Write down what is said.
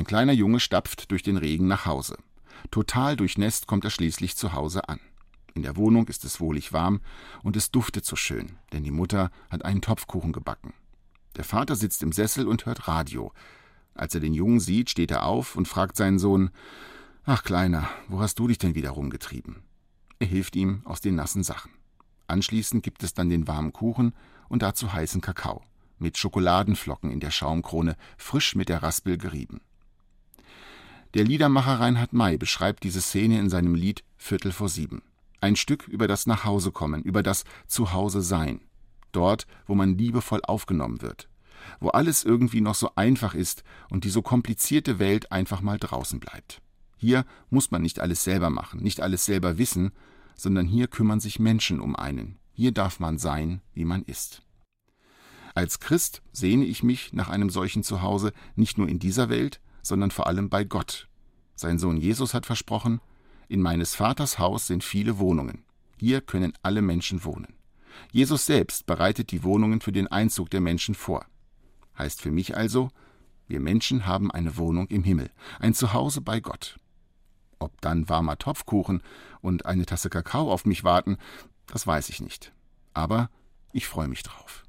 kleiner Junge stapft durch den Regen nach Hause. Total durchnässt kommt er schließlich zu Hause an. In der Wohnung ist es wohlig warm und es duftet so schön, denn die Mutter hat einen Topfkuchen gebacken. Der Vater sitzt im Sessel und hört Radio. Als er den Jungen sieht, steht er auf und fragt seinen Sohn: »Ach, Kleiner, wo hast du dich denn wieder rumgetrieben?« Er hilft ihm aus den nassen Sachen. Anschließend gibt es dann den warmen Kuchen und dazu heißen Kakao, mit Schokoladenflocken in der Schaumkrone, frisch mit der Raspel gerieben. Der Liedermacher Reinhard May beschreibt diese Szene in seinem Lied »7:15«. Ein Stück über das Nachhausekommen, über das Zuhause-Sein. Dort, wo man liebevoll aufgenommen wird. Wo alles irgendwie noch so einfach ist und die so komplizierte Welt einfach mal draußen bleibt. Hier muss man nicht alles selber machen, nicht alles selber wissen, sondern hier kümmern sich Menschen um einen. Hier darf man sein, wie man ist. Als Christ sehne ich mich nach einem solchen Zuhause nicht nur in dieser Welt, sondern vor allem bei Gott. Sein Sohn Jesus hat versprochen: »In meines Vaters Haus sind viele Wohnungen. Hier können alle Menschen wohnen.« Jesus selbst bereitet die Wohnungen für den Einzug der Menschen vor. Heißt für mich also, wir Menschen haben eine Wohnung im Himmel, ein Zuhause bei Gott. Ob dann warmer Topfkuchen und eine Tasse Kakao auf mich warten, das weiß ich nicht. Aber ich freue mich drauf.